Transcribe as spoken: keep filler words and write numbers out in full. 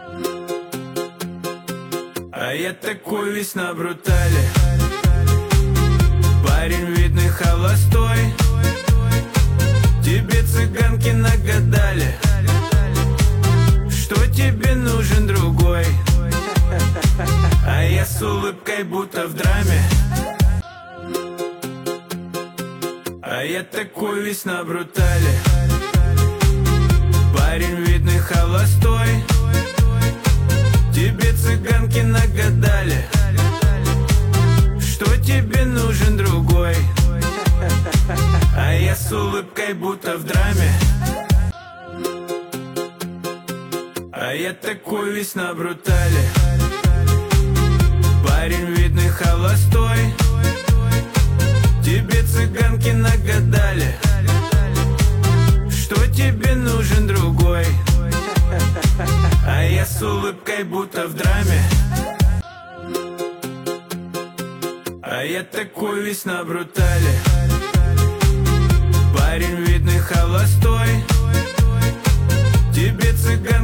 А я такой весь на брутале. Парень видный холостой. Тебе цыганки нагадали, что тебе нужен другой. А я с улыбкой будто в драме. А я такой весь на брутале. Парень видный холостой. Тебе цыганки нагадали, что тебе нужен другой. А я с улыбкой будто в драме. А я такой весь на брутале. Парень видный холостой. Тебе цыганки нагадали, что тебе нужен другой. А я с улыбкой будто в драме. А я такой весь на брутале. Парень